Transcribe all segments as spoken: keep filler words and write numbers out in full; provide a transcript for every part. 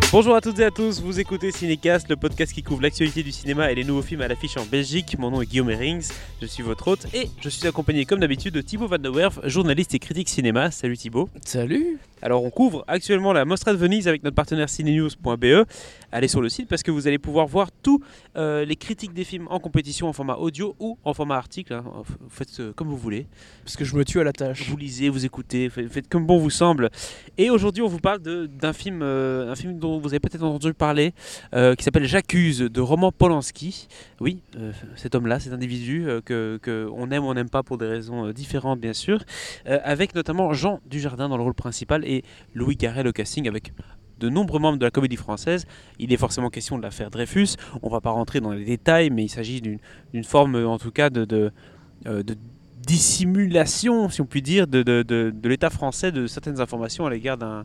Bonjour à toutes et à tous, vous écoutez Cinécast, le podcast qui couvre l'actualité du cinéma et les nouveaux films à l'affiche en Belgique. Mon nom est Guillaume Herrings, je suis votre hôte et je suis accompagné comme d'habitude de Thibaut Van der Werf, journaliste et critique cinéma. Salut Thibaut. Salut. Alors on couvre actuellement la Mostra de Venise avec notre partenaire cinenews point b e. Allez sur le site parce que vous allez pouvoir voir tous euh, les critiques des films en compétition en format audio ou en format article. Hein. Vous faites euh, comme vous voulez. Parce que je me tue à la tâche. Vous lisez, vous écoutez, faites, faites comme bon vous semble. Et aujourd'hui on vous parle de, d'un film, euh, un film dont vous avez peut-être entendu parler, euh, qui s'appelle J'accuse, de Roman Polanski. Oui, euh, cet homme-là, cet individu euh, que, que on aime ou on n'aime pas pour des raisons euh, différentes bien sûr, euh, avec notamment Jean Dujardin dans le rôle principal et Louis Garrel au casting avec de nombreux membres de la comédie française. Il est forcément question de l'affaire Dreyfus. On ne va pas rentrer dans les détails, mais il s'agit d'une, d'une forme en tout cas de, de, euh, de dissimulation, si on peut dire, de, de, de, de l'État français de certaines informations à l'égard d'un,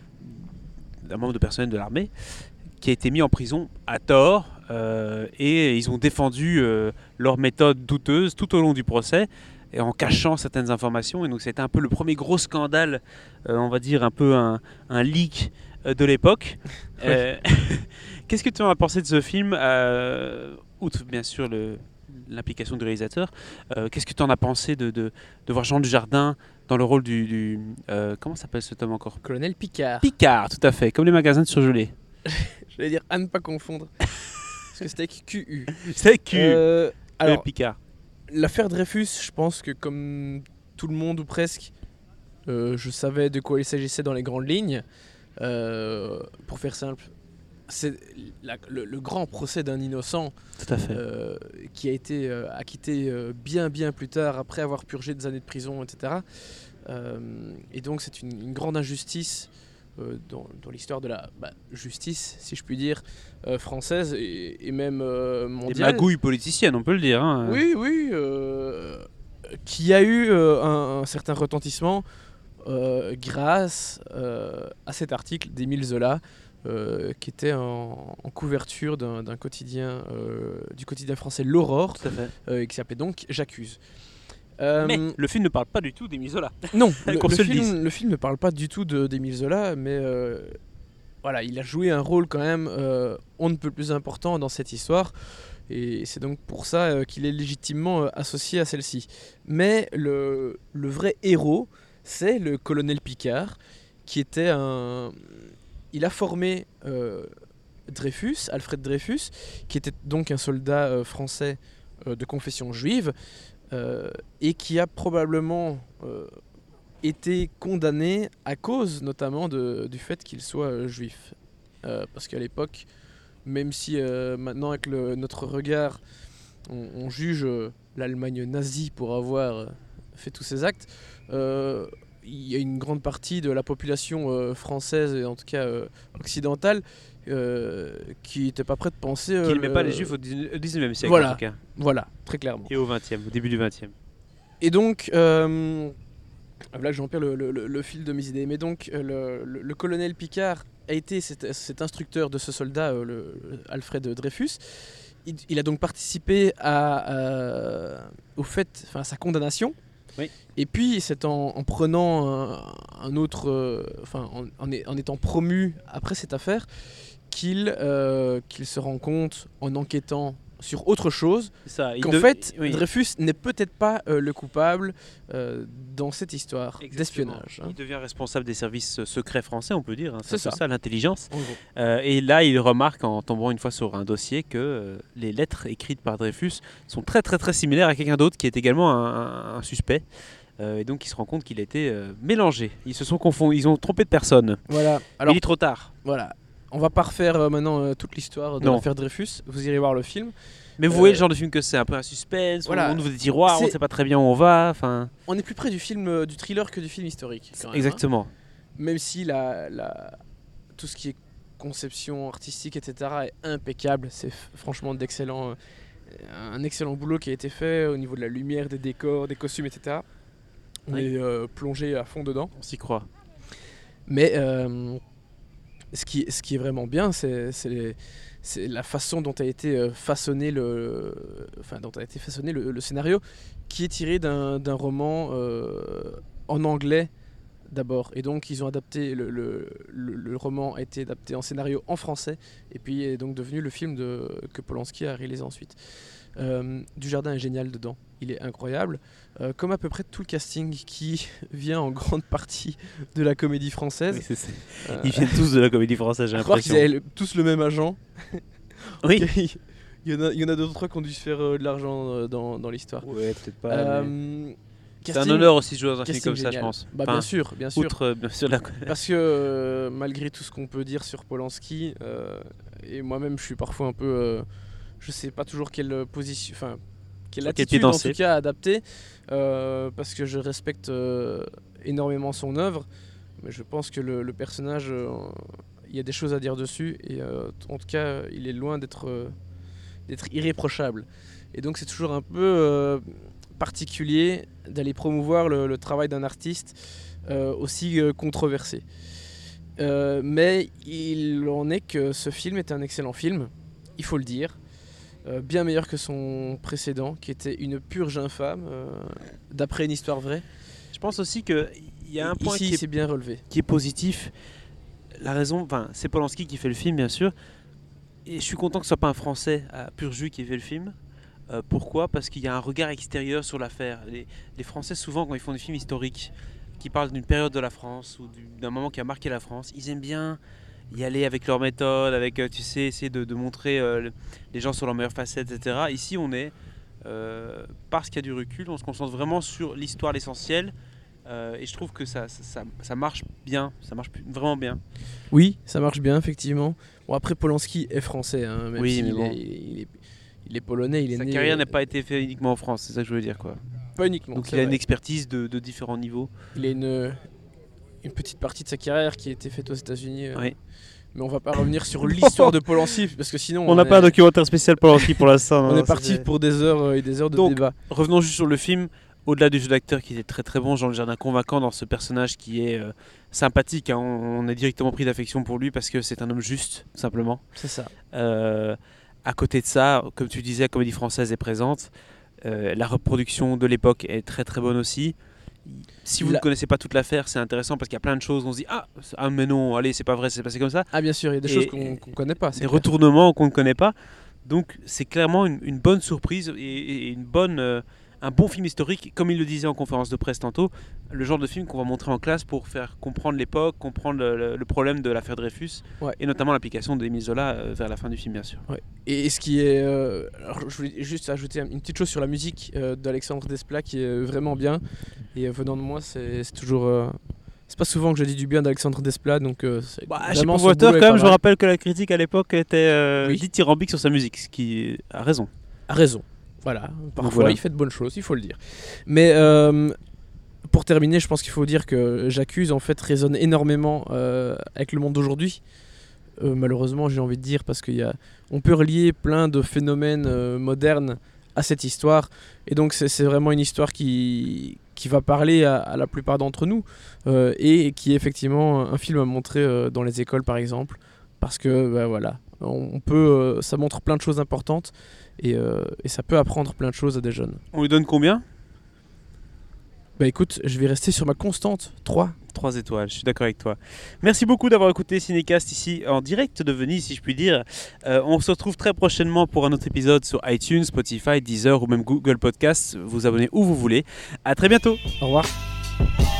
d'un membre de personnel de l'armée qui a été mis en prison à tort euh, et ils ont défendu euh, leur méthode douteuse tout au long du procès et en cachant certaines informations. Et donc c'était un peu le premier gros scandale, euh, on va dire un peu un, un leak euh, de l'époque. euh, Qu'est-ce que tu en as pensé de ce film, euh, outre bien sûr le, l'implication du réalisateur, euh, qu'est-ce que tu en as pensé de, de, de voir Jean Dujardin dans le rôle du... du euh, comment s'appelle cet homme encore ? Colonel Picard. Picard, tout à fait, comme les magasins de surgelés. Je vais dire à ne pas confondre. Parce que c'était avec Q U. C'est Q. Euh, alors, Picard. L'affaire Dreyfus, je pense que comme tout le monde ou presque, euh, je savais de quoi il s'agissait dans les grandes lignes. Euh, pour faire simple, c'est la, le, le grand procès d'un innocent Tout à fait. euh, qui a été euh, acquitté euh, bien bien plus tard après avoir purgé des années de prison, et cetera. Euh, et donc c'est une, une grande injustice euh, dans, dans l'histoire de la bah, justice, si je puis dire, euh, française et, et même euh, mondiale. Des magouilles politiciennes, on peut le dire. Hein. Oui, oui, euh, qui a eu euh, un, un certain retentissement euh, grâce euh, à cet article d'Émile Zola. Euh, qui était en, en couverture d'un, d'un quotidien, euh, du quotidien français L'Aurore, Tout à fait. euh, qui s'appelait donc J'accuse. Euh, Mais le film ne parle pas du tout d'Émile Zola. non, le, Qu'on le se le film, dise. le film ne parle pas du tout de, d'Émile Zola, mais euh, voilà, il a joué un rôle quand même euh, on ne peut plus important dans cette histoire, et c'est donc pour ça euh, qu'il est légitimement euh, associé à celle-ci. Mais le, le vrai héros, c'est le colonel Picard, qui était un... Il a formé euh, Dreyfus, Alfred Dreyfus, qui était donc un soldat euh, français euh, de confession juive, euh, et qui a probablement euh, été condamné à cause notamment de, du fait qu'il soit euh, juif. Euh, parce qu'à l'époque, même si euh, maintenant avec le, notre regard, on, on juge euh, l'Allemagne nazie pour avoir euh, fait tous ces actes, euh, il y a une grande partie de la population euh, française, et en tout cas euh, occidentale, euh, qui n'était pas prête de penser... Euh, Qui ne met le... pas les juifs au dix-neuvième siècle voilà. en tout cas. Voilà, très clairement. Et au vingtième, au début du vingtième. Et donc, euh, là j'empire le, le, le, le fil de mes idées, mais donc euh, le, le, le colonel Picard a été cet, cet instructeur de ce soldat, euh, le, Alfred Dreyfus. Il, il a donc participé à, à, au fait, enfin, à sa condamnation. Oui. Et puis c'est en, en prenant un, un autre, euh, enfin en, en, en étant promu après cette affaire qu'il, euh, qu'il se rend compte en enquêtant sur autre chose Ça, qu'en de... fait oui. Dreyfus n'est peut-être pas euh, le coupable euh, dans cette histoire Exactement. d'espionnage. Hein. Il devient responsable des services secrets français, on peut dire. Hein. C'est C'est ça. ça l'intelligence. En gros. Euh, et là, il remarque en tombant une fois sur un dossier que euh, les lettres écrites par Dreyfus sont très très très similaires à quelqu'un d'autre qui est également un, un, un suspect. Euh, et donc il se rend compte qu'il a été euh, mélangé. Ils se sont confondus, ils ont trompé de personne. Voilà. Mais Alors il est trop tard. voilà. On va pas refaire euh, maintenant euh, toute l'histoire de Non. l'affaire Dreyfus. Vous irez voir le film. Mais vous Euh, voyez le genre de film que c'est, un peu un suspense, voilà. on ouvre des tiroirs, on C'est- ne sait pas très bien où on va. Enfin, On est plus près du film, euh, du thriller que du film historique. quand même, hein. exactement. Même si la, la, tout ce qui est conception artistique, et cetera est impeccable. C'est f- franchement d'excellent, euh, un excellent boulot qui a été fait au niveau de la lumière, des décors, des costumes, et cetera. On Oui. est euh, plongé à fond dedans. On s'y croit. Mais euh, ce, qui, ce qui est vraiment bien, c'est, c'est, les- c'est la façon dont a été euh, façonné le, enfin, dont a été façonné le, le scénario, qui est tiré d'un, d'un roman euh, en anglais d'abord. Et donc ils ont adapté, le, le, le, le roman a été adapté en scénario en français, et puis est donc devenu le film de, que Polanski a réalisé ensuite. Euh, Dujardin est génial dedans, il est incroyable, euh, comme à peu près tout le casting qui vient en grande partie de la comédie française. Oui, c'est, c'est... Euh, Ils viennent tous de la comédie française, j'ai je crois l'impression. qu'ils avaient le- tous le même agent. Oui. il, y en a, il y en a deux ou trois qui ont dû se faire euh, de l'argent euh, dans, dans l'histoire. Ouais, peut-être pas. Euh, mais... C'est casting- un honneur aussi de jouer dans un film casting comme ça, je génial. pense. Bah, Enfin, bien sûr, bien sûr. outre, euh, bien sûr, la... Parce que euh, malgré tout ce qu'on peut dire sur Polanski, euh, et moi-même je suis parfois un peu, euh, je sais pas toujours quelle position, enfin quelle Sur quel pied attitude en danser. tout cas adapter, euh, parce que je respecte euh, énormément son œuvre, mais je pense que le, le personnage, euh, il y a des choses à dire dessus, et euh, en tout cas il est loin d'être euh, d'être irréprochable. Et donc c'est toujours un peu euh, particulier d'aller promouvoir le, le travail d'un artiste euh, aussi euh, controversé. Euh, mais il en est que ce film est un excellent film, il faut le dire. Euh, bien meilleur que son précédent, qui était une purge infâme, euh, d'après une histoire vraie. Je pense aussi qu'il y a un Et point ici, qui, est, c'est bien relevé. qui est positif. La raison, enfin, c'est Polanski qui fait le film, bien sûr. Et je suis content que ce soit pas un Français à pur jus qui fait le film. Euh, pourquoi ? Parce qu'il y a un regard extérieur sur l'affaire. Les, les Français, souvent, quand ils font des films historiques, qui parlent d'une période de la France ou du- d'un moment qui a marqué la France, ils aiment bien y aller avec leur méthode, avec, euh, tu sais, essayer de, de montrer euh, le- les gens sur leur meilleure facette, et cetera. Ici, on est, euh, parce qu'il y a du recul, on se concentre vraiment sur l'histoire, l'essentiel. Euh, et je trouve que ça, ça, ça, ça marche bien, ça marche vraiment bien. Oui, ça marche bien, effectivement. Bon, après, Polanski est français, hein, même Oui, s'il mais bon. est, il est, il est polonais, il est Sa né... carrière n'a pas été faite uniquement en France, c'est ça que je veux dire, quoi. Pas uniquement, Donc c'est il a vrai. une expertise de, de différents niveaux. Il a une, une petite partie de sa carrière qui a été faite aux États-Unis. euh, Oui. Mais on va pas revenir sur l'histoire de Polanski, parce que sinon... On n'a est- pas un documentaire spécial Polanski pour l'instant. On non, est parti c'était- pour des heures euh, et des heures de Donc, débat. Revenons juste sur le film. Au-delà du jeu d'acteur qui était très très bon, Jean Dujardin convaincant dans ce personnage qui est euh, sympathique. Hein. On, on est directement pris d'affection pour lui parce que c'est un homme juste, tout simplement. C'est ça. Euh, à côté de ça, comme tu disais, la comédie française est présente. Euh, la reproduction de l'époque est très très bonne aussi. Si vous La- ne connaissez pas toute l'affaire, c'est intéressant parce qu'il y a plein de choses où on se dit ah, ah mais non, allez, c'est pas vrai, c'est passé comme ça. Ah bien sûr, il y a des Et- choses qu'on qu'on connaît pas. c'est Des clair. retournements qu'on ne connaît pas. Donc c'est clairement une, une bonne surprise et, et une bonne, euh, un bon film historique, comme il le disait en conférence de presse tantôt, le genre de film qu'on va montrer en classe pour faire comprendre l'époque, comprendre le, le- le problème de l'affaire Dreyfus, Ouais. et notamment l'application d'Émile Zola euh, vers la fin du film, bien sûr. Ouais. Et ce qui est... euh, alors, je voulais juste ajouter une petite chose sur la musique euh, d'Alexandre Desplat qui est vraiment bien. Et euh, venant de moi, c'est c'est toujours... euh, c'est pas souvent que je dis du bien d'Alexandre Desplat, donc euh, c'est Bah, chez vraiment son Pointeur, boulot est quand même, pas je mal. rappelle que la critique à l'époque était euh, Oui. dithyrambique sur sa musique, ce qui a raison. A raison. Voilà. Parfois, voilà. il fait de bonnes choses, il faut le dire. Mais euh, pour terminer, je pense qu'il faut dire que J'accuse en fait résonne énormément euh, avec le monde d'aujourd'hui. Euh, malheureusement, j'ai envie de dire, parce qu'il y a, on peut relier plein de phénomènes euh, modernes à cette histoire. Et donc, c'est c'est vraiment une histoire qui, qui va parler à, à la plupart d'entre nous euh, et qui est effectivement un film à montrer euh, dans les écoles, par exemple. Parce que, bah, voilà, on on peut, euh, ça montre plein de choses importantes et, euh, et ça peut apprendre plein de choses à des jeunes. On lui donne combien ? Bah écoute, je vais rester sur ma constante, trois. trois étoiles, je suis d'accord avec toi. Merci beaucoup d'avoir écouté Cinécast ici en direct de Venise, si je puis dire. Euh, on se retrouve très prochainement pour un autre épisode sur iTunes, Spotify, Deezer ou même Google Podcasts. Vous abonnez où vous voulez. À très bientôt. Au revoir.